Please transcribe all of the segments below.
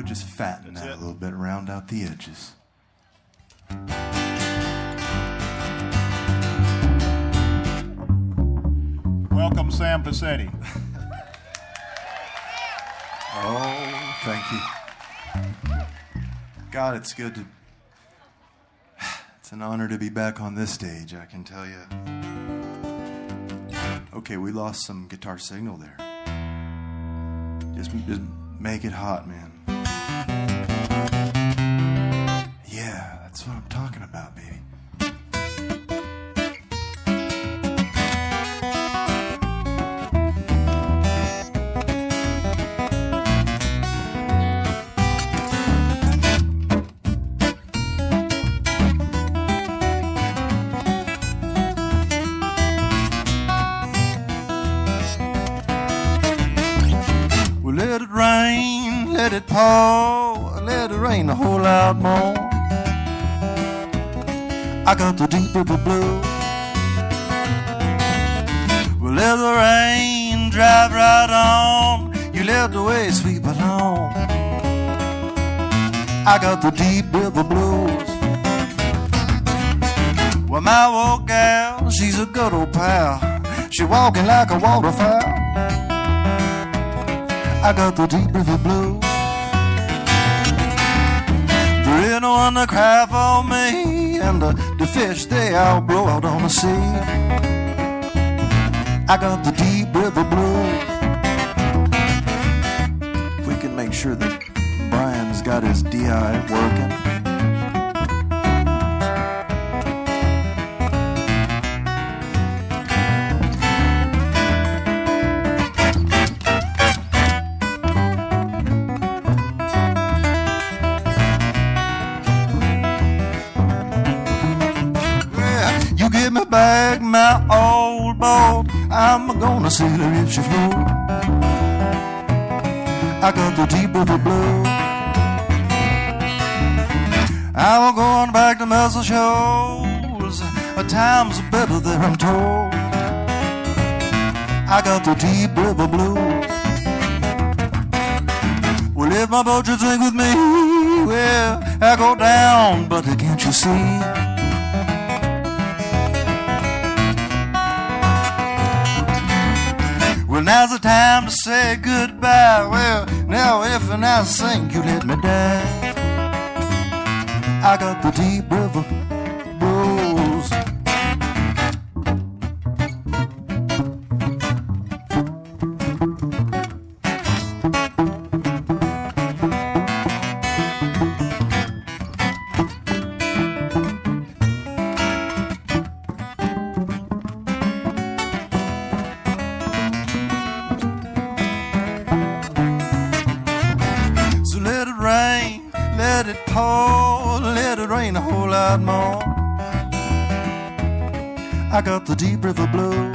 would just fatten that a little bit, round out the edges. Welcome, Sam Passetti. Oh, thank you. God, it's good to... It's an honor to be back on this stage, I can tell you. Okay, we lost some guitar signal there. Just make it hot, man. Yeah, that's what I'm talking about, baby. Let it rain, let it pour, let it rain a whole lot more. I got the deep river blues. Well, let the rain drive right on. You let the way sweep along. I got the deep river blues. Well, my old gal, she's a good old pal. She walking like a waterfowl. I got the deep river blues. There ain't no one to cry for me, and the fish, they all blow out on the sea. I got the deep river blues. If we can make sure that Brian's got his DI working. Give me back my old boat, I'm gonna sail her if she float. I got the deep river blues. I'm going back to Muscle Shoals. Times are better there, I'm told. I got the deep river blues. Well, if my boat should sink with me, well, I go down, but can't you see? Well, now's the time to say goodbye. Well, now if and I sink, you let me die. I got the deep river blues. Let it pour, let it rain a whole lot more. I got the deep river blues.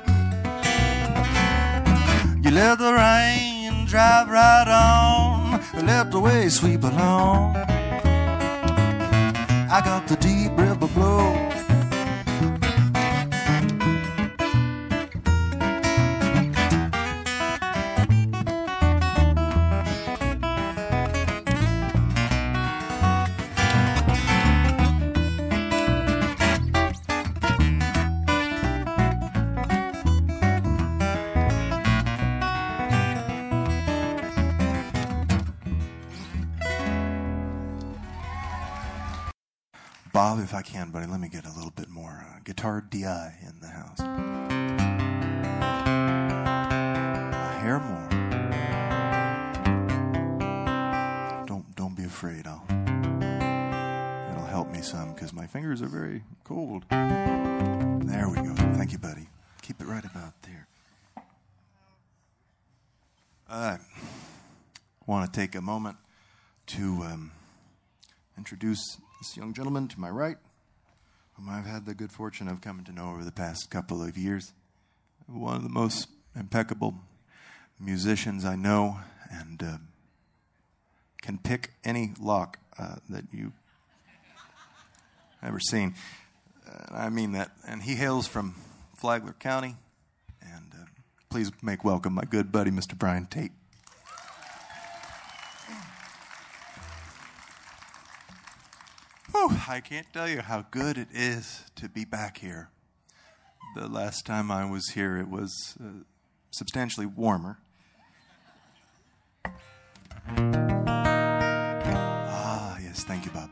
You let the rain drive right on, let the waves sweep along. I got the deep river blues. Bob, if I can, buddy, let me get a little bit more guitar DI in the house. A hair more. Don't be afraid. It'll help me some because my fingers are very cold. There we go. Thank you, buddy. Keep it right about there. I want to take a moment to introduce this young gentleman to my right, whom I've had the good fortune of coming to know over the past couple of years. One of the most impeccable musicians I know, and can pick any lock that you ever seen. I mean that. And he hails from Flagler County. And please make welcome my good buddy, Mr. Brian Tate. Whew, I can't tell you how good it is to be back here. The last time I was here, it was substantially warmer. Ah, yes, thank you, Bob.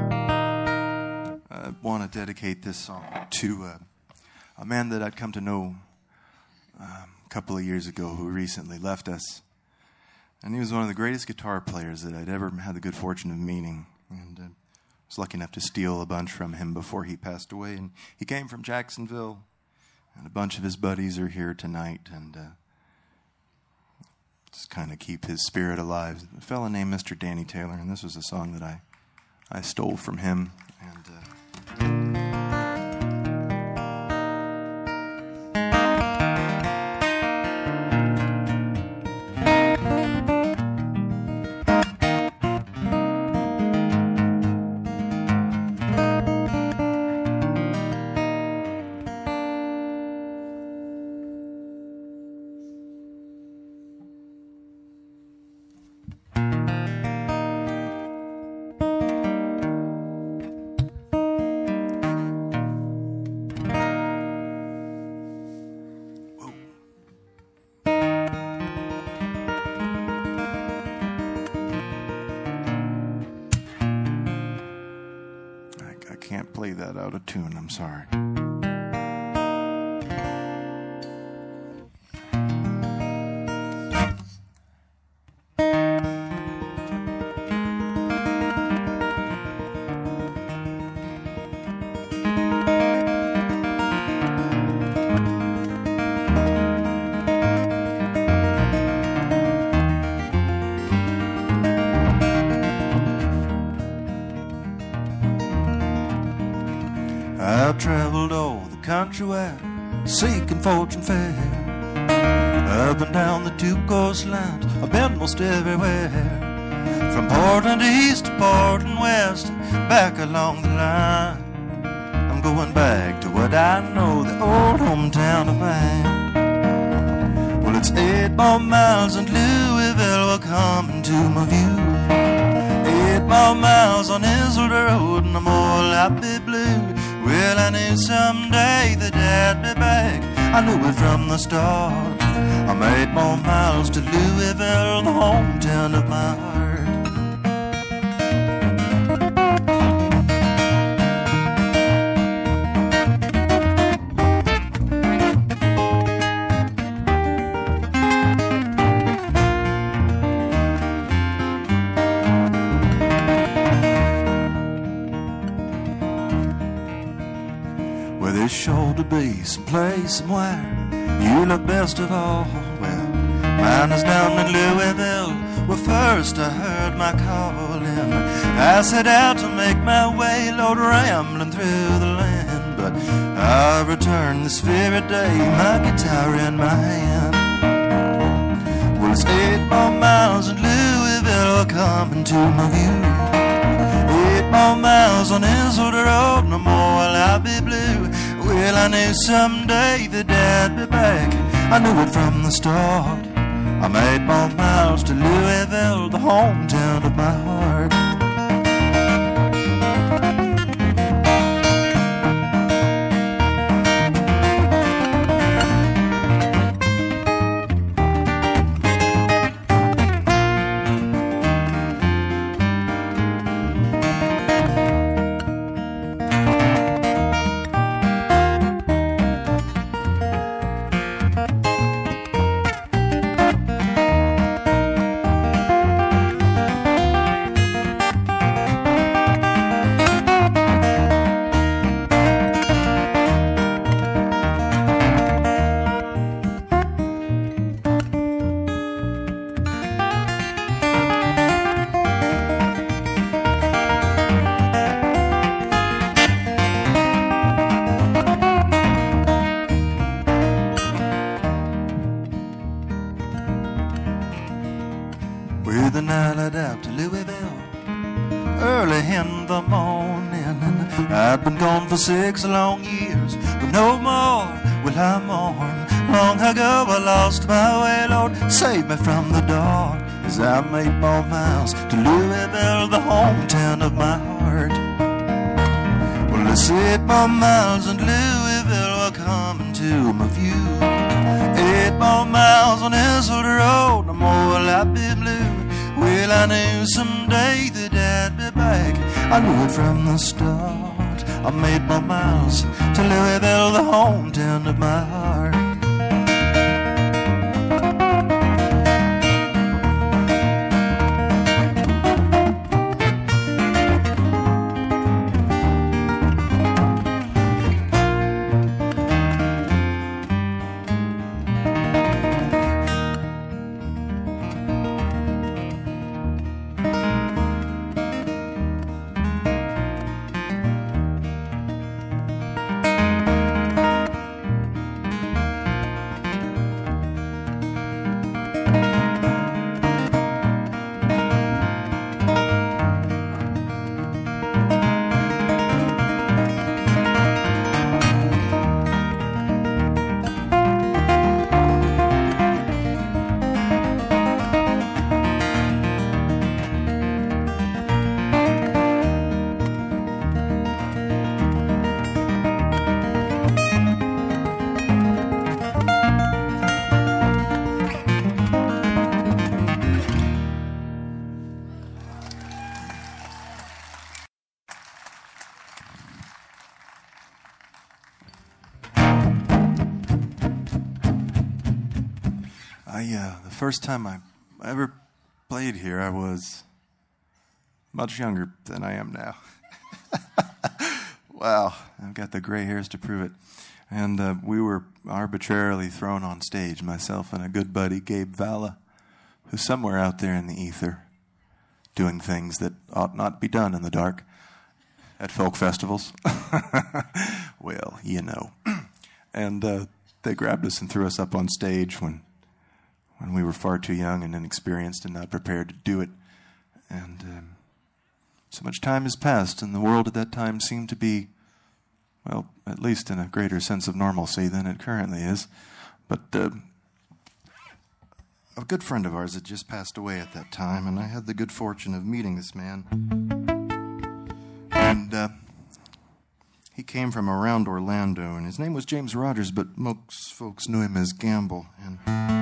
I want to dedicate this song to a man that I'd come to know a couple of years ago who recently left us. And he was one of the greatest guitar players that I'd ever had the good fortune of meeting. And I was lucky enough to steal a bunch from him before he passed away. And he came from Jacksonville, and a bunch of his buddies are here tonight. And just kind of keep his spirit alive. A fellow named Mr. Danny Taylor, and this was a song that I stole from him. And can't play that out of tune, I'm sorry. I've traveled all the country wide, seeking fortune fair. Up and down the two coastlines, I've been most everywhere. From Portland east to Portland west, back along the line. I'm going back to what I know, the old hometown of mine. Well, it's 8 more miles and Louisville will come into my view. 8 more miles on Isle Road and I'm all happy blue. Well, I knew someday that I'd be back. I knew it from the start. I'm 8 more miles to Louisville, the hometown of my heart. Well, there's sure to be some place somewhere you look best of all. Well, mine is down in Louisville, where first I heard my calling. I set out to make my way, Lord, rambling through the land. But I returned this very day, my guitar in my hand. Well, it's 8 more miles and Louisville coming to my view. 8 more miles on Isle Road, no more will I be blue. Well, I knew someday that I'd be back. I knew it from the start. I'm 8 more miles to Louisville, the hometown of my heart. With an eyelid out to Louisville early in the morning, and I'd been gone for 6 long years, but no more will I mourn. Long ago I lost my way, Lord, save me from the dark, as I made more miles to Louisville, the hometown of my heart. 8 more miles and Louisville were coming to my view. 8 more miles on Isle Road, no more will I be blue. Well, I knew someday that I'd be back. I knew it from the start. I made my miles to Louisville, the hometown of my heart. The first time I ever played here, I was much younger than I am now. Wow, I've got the gray hairs to prove it. And we were arbitrarily thrown on stage, myself and a good buddy, Gabe Valla, who's somewhere out there in the ether doing things that ought not be done in the dark at folk festivals. Well, you know. And they grabbed us and threw us up on stage when we were far too young and inexperienced and not prepared to do it. And so much time has passed, and the world at that time seemed to be, well, at least in a greater sense of normalcy than it currently is. But a good friend of ours had just passed away at that time, and I had the good fortune of meeting this man. And he came from around Orlando, and his name was James Rogers, but most folks knew him as Gamble. And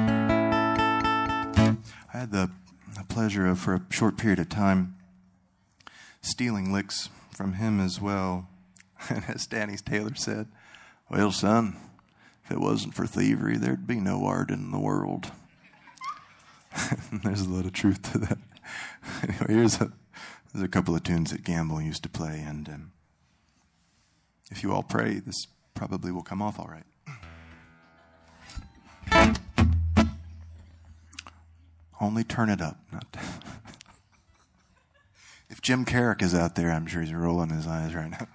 I had the pleasure of, for a short period of time, stealing licks from him as well. And as Danny Taylor said, well, son, if it wasn't for thievery, there'd be no art in the world. There's a lot of truth to that. Anyway, there's a couple of tunes that Gamble used to play, and if you all pray, this probably will come off all right. Only turn it up. If Jim Carrick is out there, I'm sure he's rolling his eyes right now.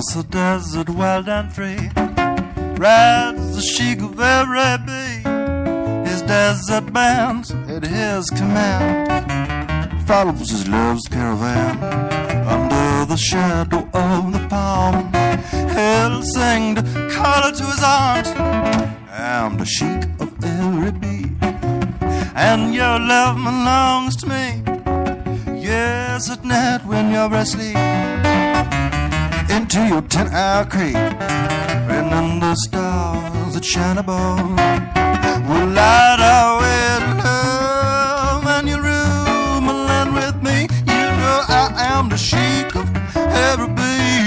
Across the desert, wild and free, rides the sheik of Araby. His desert bands at his command, follows his love's caravan. Under the shadow of the palm, he'll sing to call her to his arms. I'm the sheik of Araby, and your love belongs to me. Yes, at night when you're asleep, into your tent I'll creep, and under stars that shine above, we'll light our way to love. And your room will land with me. You know I am the sheik of Araby.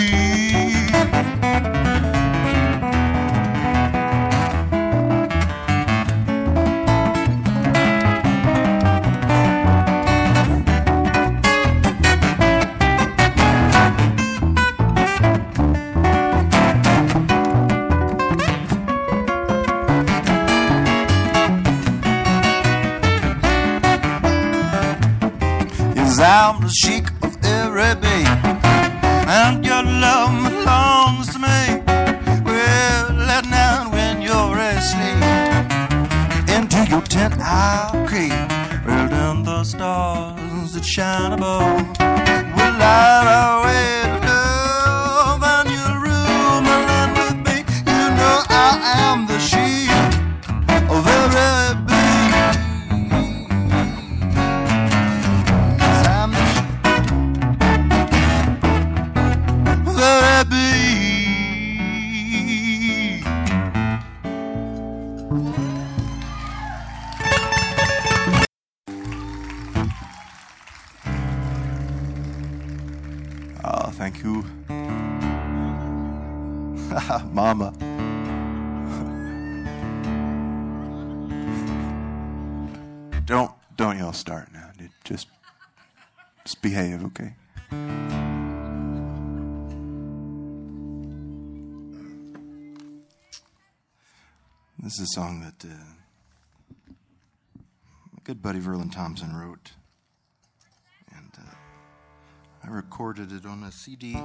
I'm the sheik of Araby, and your love belongs to me. Well, at night when you're asleep, into your tent I'll creep. Well, down the stars that shine above, we'll light our way to love. And your room will land with me. You know I am the sheik of Araby. Thank you, Mama. Don't y'all start now. Just behave, okay? This is a song that my good buddy Verlin Thompson wrote. I recorded it on a CD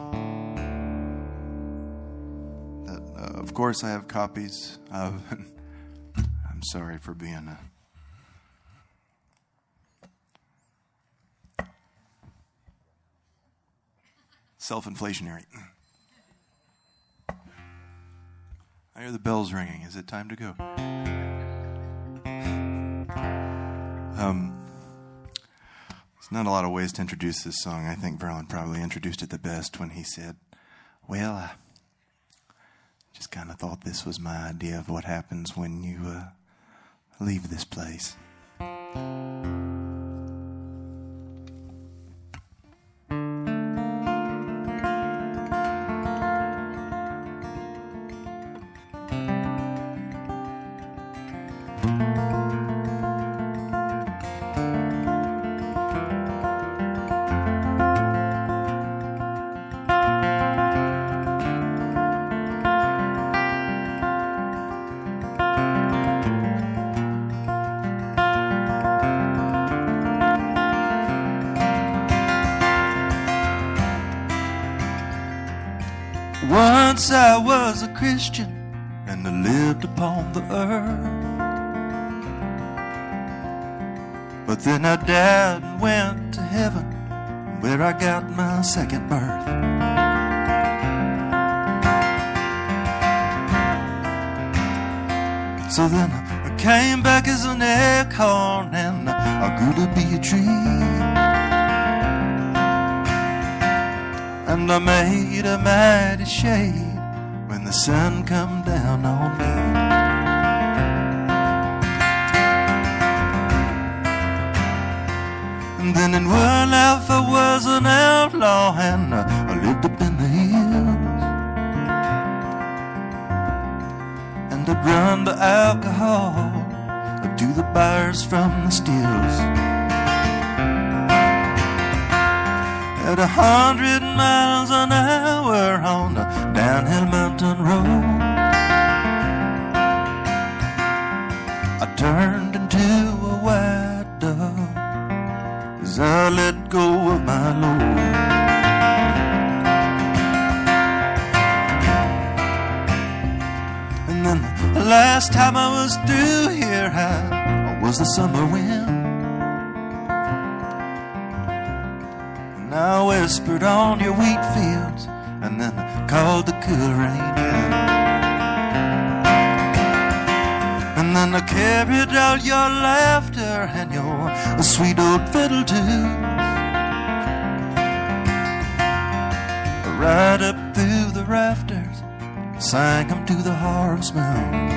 that, of course, I have copies of. I'm sorry for being self-inflationary. I hear the bells ringing. Is it time to go? There's not a lot of ways to introduce this song. I think Verlin probably introduced it the best when he said, well, I just kind of thought this was my idea of what happens when you leave this place. Once I was a Christian and I lived upon the earth, but then I died and went to heaven, where I got my second birth. So then I came back as an acorn and I grew to be a tree. And I made a mighty shade when the sun come down on me. And then in one life I was an outlaw and I lived up in the hills. And I'd run the alcohol to the bars from the stills. At 100 miles an hour on the downhill mountain road, I turned into a white dove as I let go of my load. last time I was through here, how was the summer wind? And I whispered on your wheat fields, and then I called the cool rain in. And then I carried out your laughter and your sweet old fiddle tunes, right up through the rafters, sang them to the harvest moon.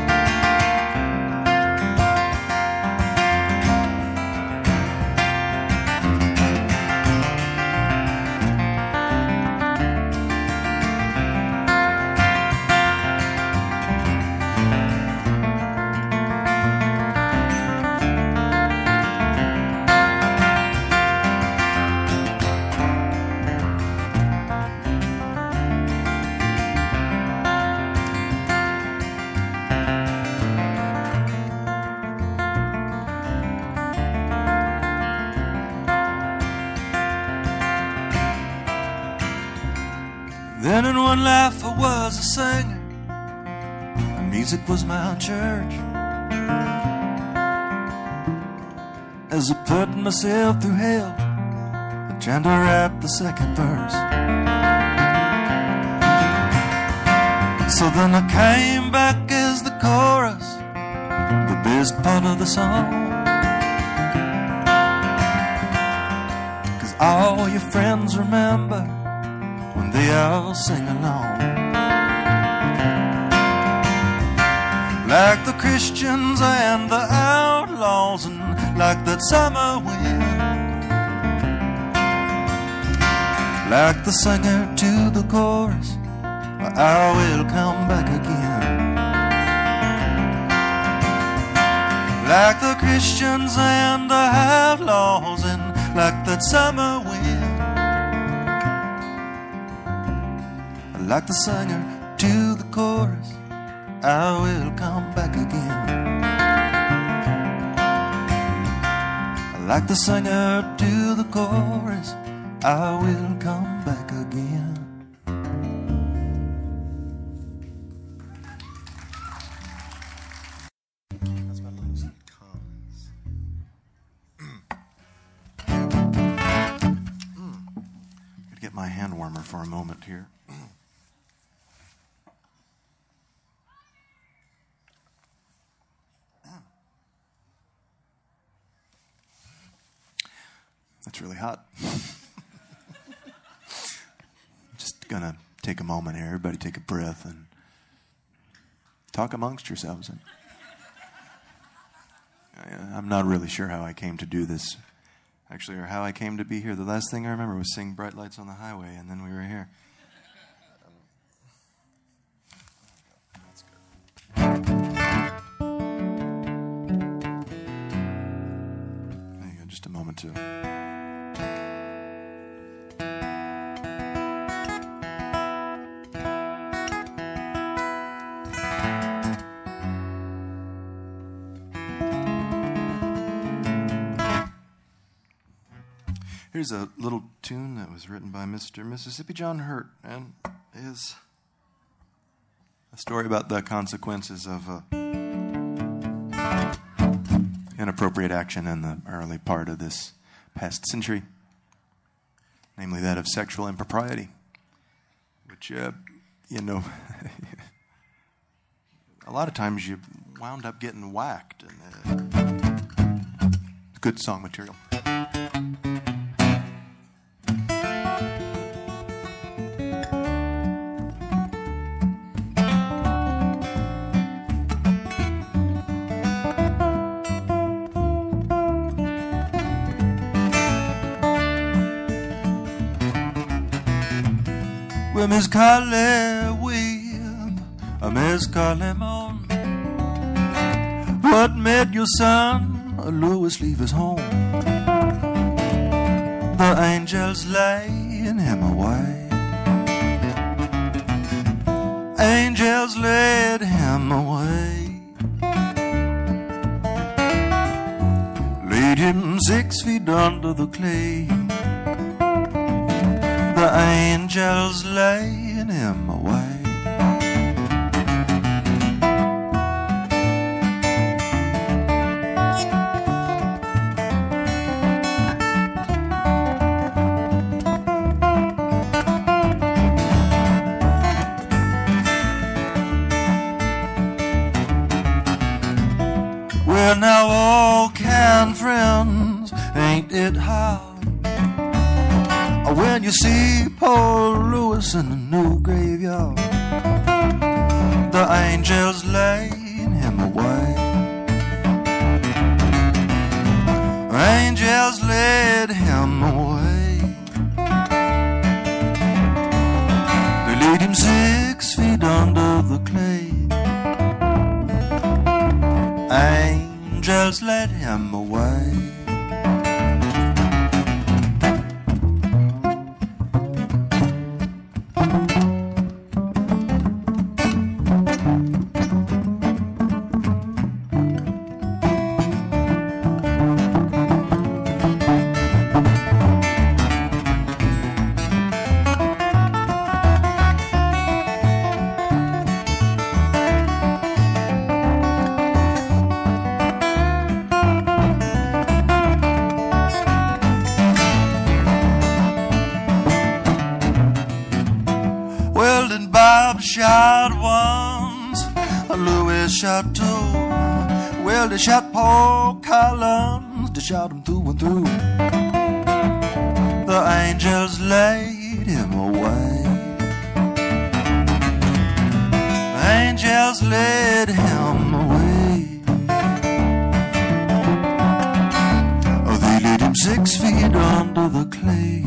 Then in one life I was a singer, and music was my church. As I put myself through hell, I tried to rap the second verse. So then I came back as the chorus, the best part of the song. 'Cause all your friends remember when they all sing along, like the Christians and the outlaws, and like that summer wind, like the singer to the chorus, I will come back again. Like the Christians and the outlaws, and like that summer wind, like the singer to the chorus, I will come back again. Like the singer to the chorus, I will come back again. That's my little comments. Gotta get my hand warmer for a moment here. That's really hot. Just gonna take a moment here. Everybody take a breath and talk amongst yourselves. I'm not really sure how I came to do this, actually, or how I came to be here. The last thing I remember was seeing Bright Lights on the Highway, and then we were here. That's good. There you go, just a moment to... Here's a little tune that was written by Mr. Mississippi John Hurt, and is a story about the consequences of inappropriate action in the early part of this past century, namely that of sexual impropriety, which, a lot of times you wound up getting whacked. And good song material. Miss Carly Webb, Miss Carly Mon, what made your son Louis leave his home? The angels laying him away, angels led him away, laid him 6 feet under the clay. The angels laying him away. find friends, ain't it hard? When you see Paul Lewis in the new graveyard, the angels laid him away. Angels laid him away. They laid him 6 feet under the clay. Angels laid him away. Shot once, Louis shot two. Well, they shot Paul Collins, they shot him through and through. The angels laid him away. Angels laid him away. Oh, they laid him 6 feet under the clay.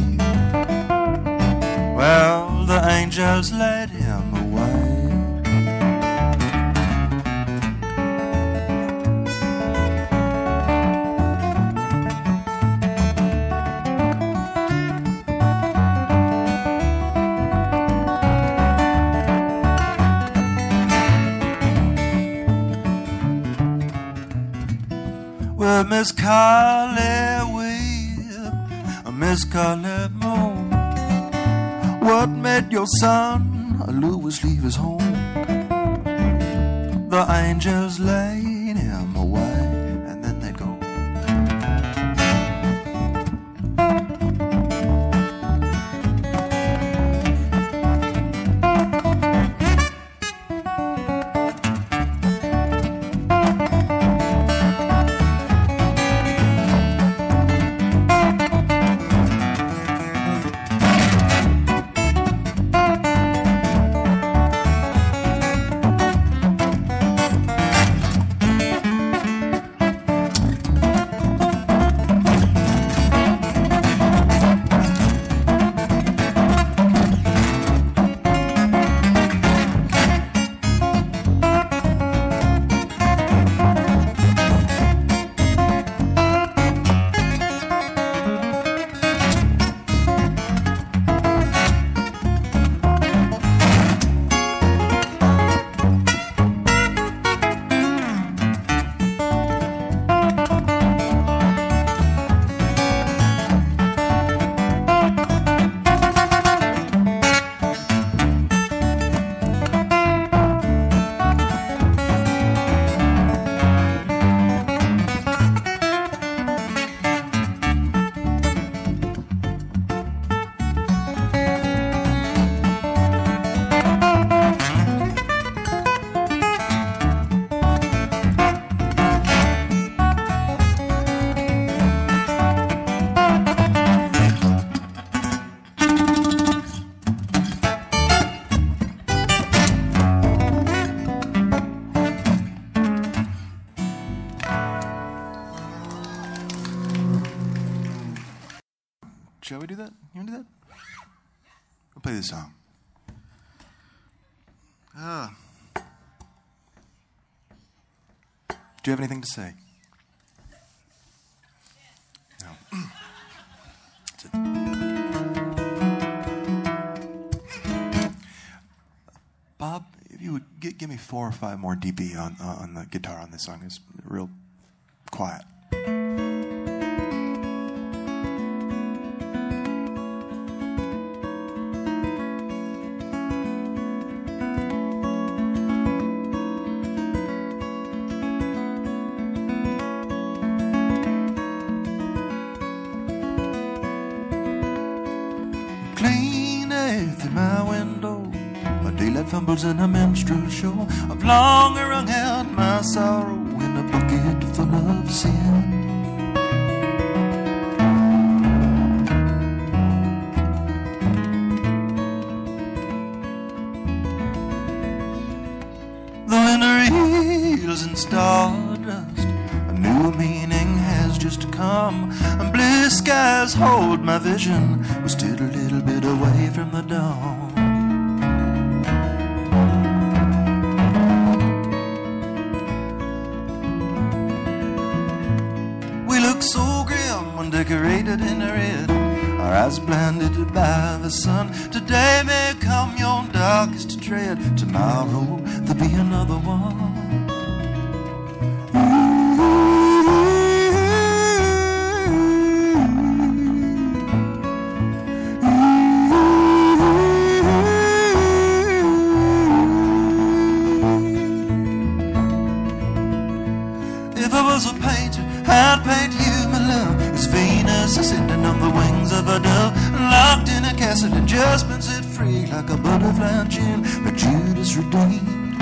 Well, the angels laid him away. Well, Miss Carly weep, Miss Carly moan. What made your son Louis leave his home? The angels laid him away, and then they go. Shall we do that? You want to do that? We'll play this song. Do you have anything to say? No. That's it. Bob, if you would give me 4 or 5 more dB on the guitar on this song. It's real quiet. Fumbles in a minstrel show. I've long wrung out my sorrow in a bucket full of sin. in stardust. A new meaning has just come, and blue skies hold my vision. We're still a little bit away from the dawn. We look so grim when decorated in red, our eyes blinded by the sun. Today may come your darkest dread. Tomorrow there'll be another one. If I was a painter, I'd paint you, my love, as Venus sitting on the wings of a dove, locked in a castle and just been set free like a butterfly in June, but Judas redeemed.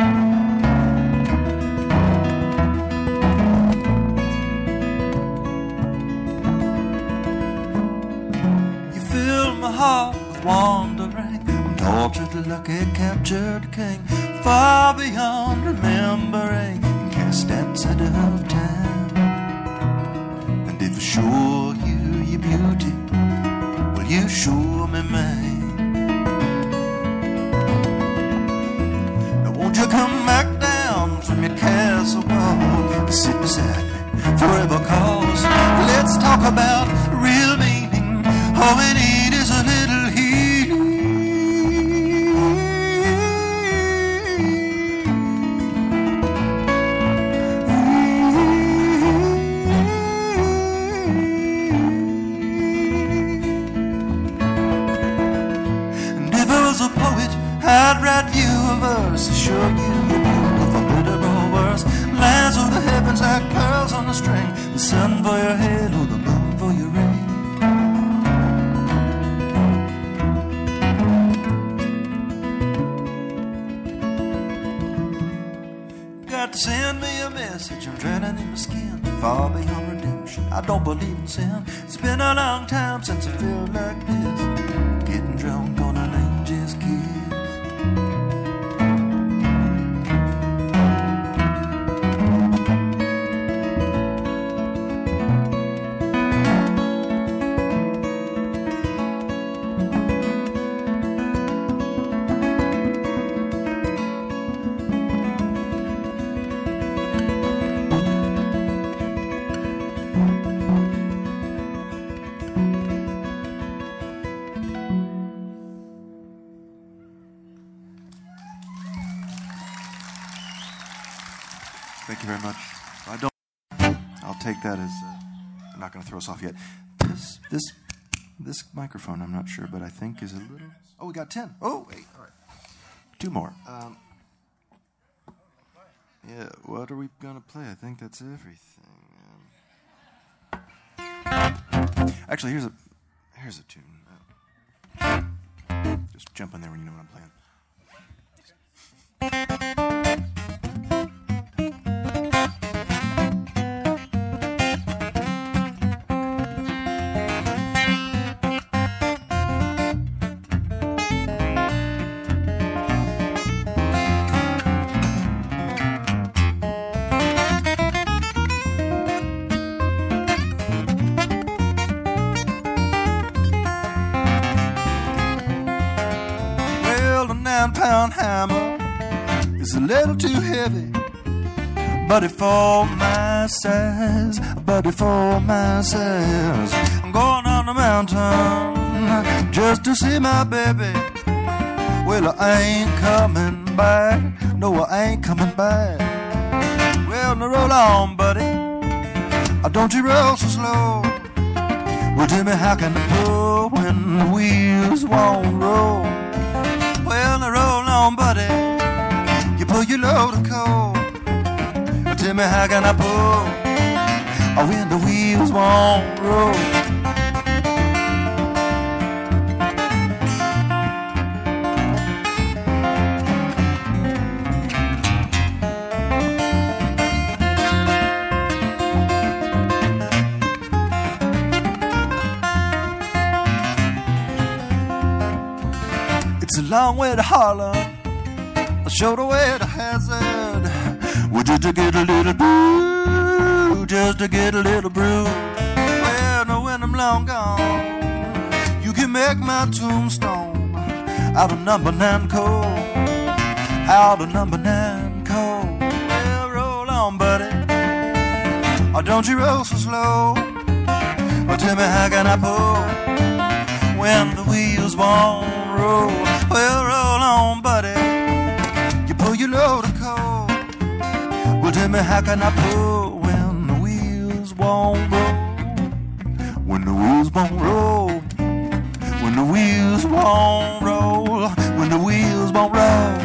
You fill my heart with wandering. I'm tortured like a captured king, far beyond remembering, cast outside of time. And if I show you your beauty, will you show me mine? Now won't you come back down from your castle wall and sit beside me forever, cause let's talk about real meaning. All we need is a little healing. I'd write you a verse to show you your beautiful, better or worse. Lines of the heavens like pearls on a string, the sun for your halo, the moon for your ring. Got to send me a message, I'm drowning in my skin, far beyond redemption. I don't believe in sin. It's been a long time since I feel like this, getting drunk on an angel's kiss. Thank you very much. I'll take that as I'm not going to throw us off yet. This microphone, I'm not sure, but I think is a little. Oh, we got 10. Oh, wait. All right. 2 more. Yeah, what are we going to play? I think that's everything. Actually, here's a tune. Just jump in there when you know what I'm playing. Hammer is a little too heavy, buddy, for my size, buddy, for my size. I'm going on the mountain just to see my baby. Well, I ain't coming back, no, I ain't coming back. Well, now roll on, buddy, don't you roll so slow. Well, tell me, how can I pull when the wheels won't roll? Well, now roll on, buddy, you pull your load of coal. Tell me, how can I pull when the wheels won't roll? It's a long way to Harlem, a shorter way to Hazard. Well, just to get a little brew, just to get a little brew. Well, no, when I'm long gone, you can make my tombstone out of number 9 coal, out of number 9 coal. Well, roll on, buddy, or don't you roll so slow. Well, tell me, how can I pull when the wheels won't roll? Well, roll on, buddy, you pull your load of coal. Well, tell me, how can I pull when the wheels won't roll? When the wheels won't roll, when the wheels won't roll, when the wheels won't roll.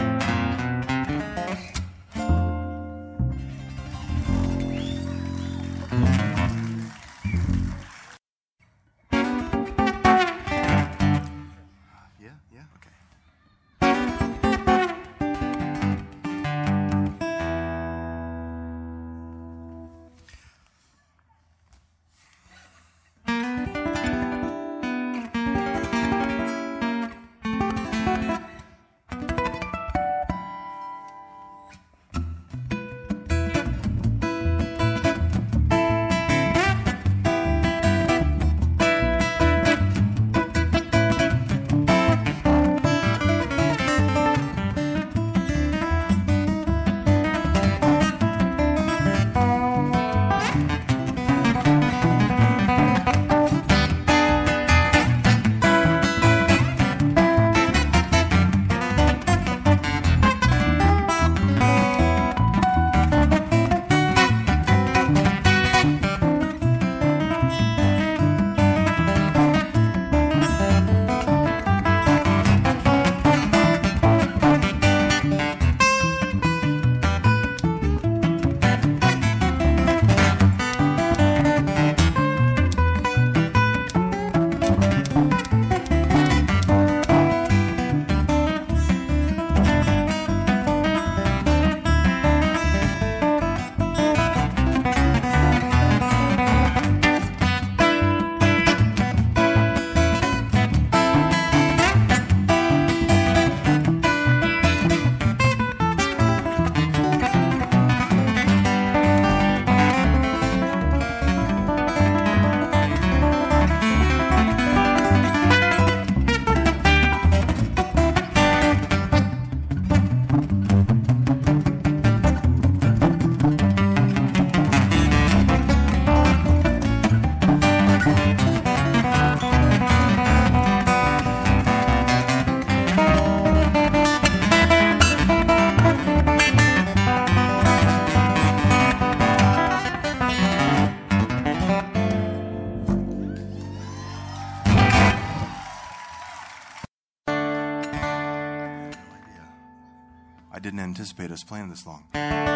I didn't anticipate us playing this long.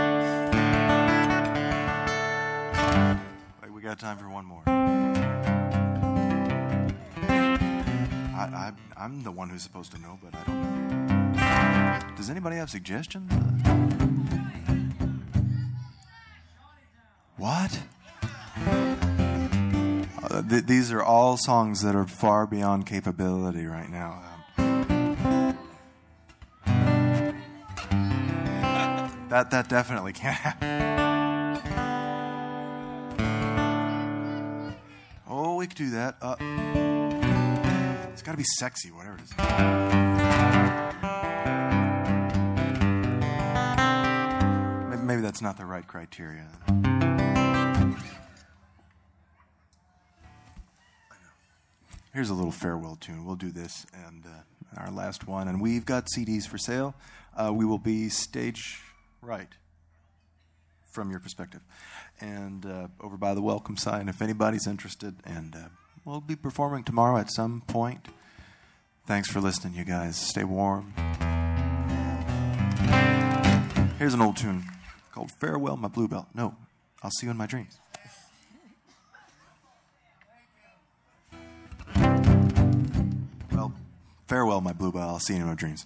We got time for one more. I'm the one who's supposed to know, but I don't know. Does anybody have suggestions? What? These are all songs that are far beyond capability right now. That definitely can't happen. Oh, we could do that. It's got to be sexy, whatever it is. Maybe that's not the right criteria. Here's a little farewell tune. We'll do this and our last one. And we've got CDs for sale. We will be stage right from your perspective. And over by the welcome sign, if anybody's interested. And we'll be performing tomorrow at some point. Thanks for listening, you guys. Stay warm. Here's an old tune called Farewell, My Bluebell. No, I'll see you in my dreams. Well, farewell, my bluebell. I'll see you in my dreams.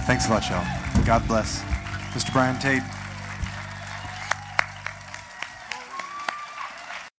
Thanks a lot, y'all. God bless. Mr. Brian Tate.